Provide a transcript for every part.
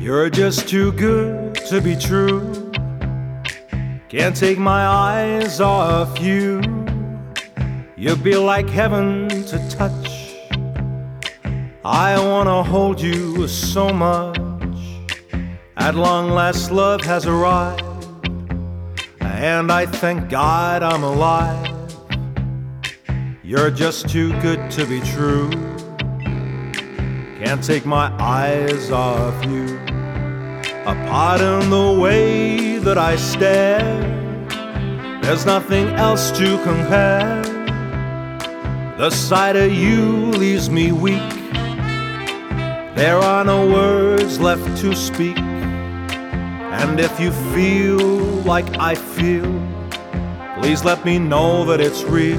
You're just too good to be true. Can't take my eyes off you. You'd be like heaven to touch. I wanna hold you so much. At long last love has arrived, and I thank God I'm alive. You're just too good to be true. Can't take my eyes off you. Apart in the way that I stare, there's nothing else to compare. The sight of you leaves me weak. There are no words left to speak. And if you feel like I feel, please let me know that it's real.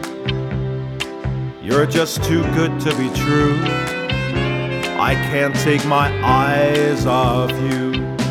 You're just too good to be true. I can't take my eyes off you.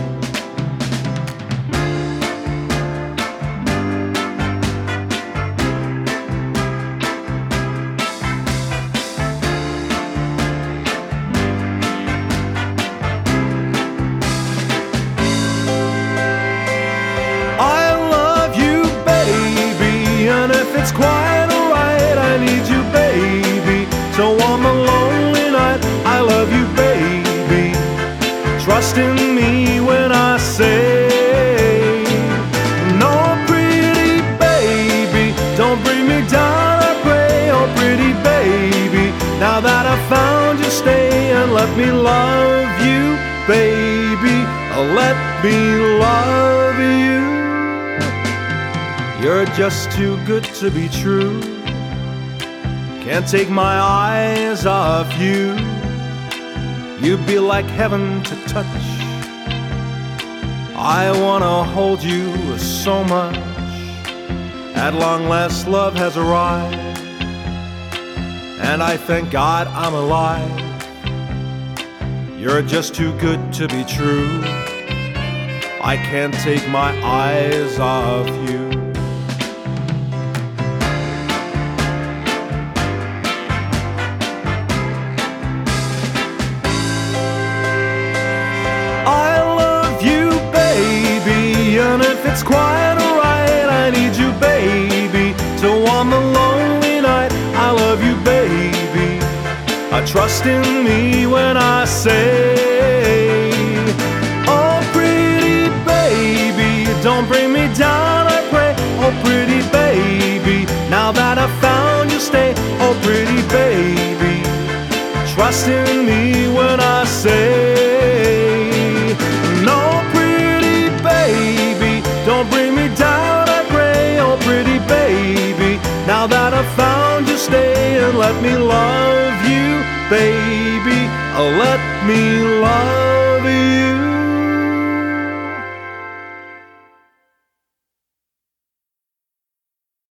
I love you, baby, and if it's quite alright, I need you, baby. So on a lonely night, I love you, baby. Trust in me when I say, no, pretty baby, don't bring me down, I pray. Oh, pretty baby, now that I found you, stay and let me love you, baby. Let me love you. You're just too good to be true. Can't take my eyes off you. You'd be like heaven to touch. I wanna hold you so much. At long last love has arrived, and I thank God I'm alive. You're just too good to be true. I can't take my eyes off you. And if it's quite alright, I need you, baby. So on the lonely night, I love you, baby. Trust in me when I say, oh, pretty baby, don't bring me down, I pray. Oh, pretty baby, now that I found you, stay. Oh, pretty baby, trust in me when I say, no, pretty baby, don't bring me down, I pray. Oh, pretty baby, now that I found you, stay and let me love you, baby. Let me love you.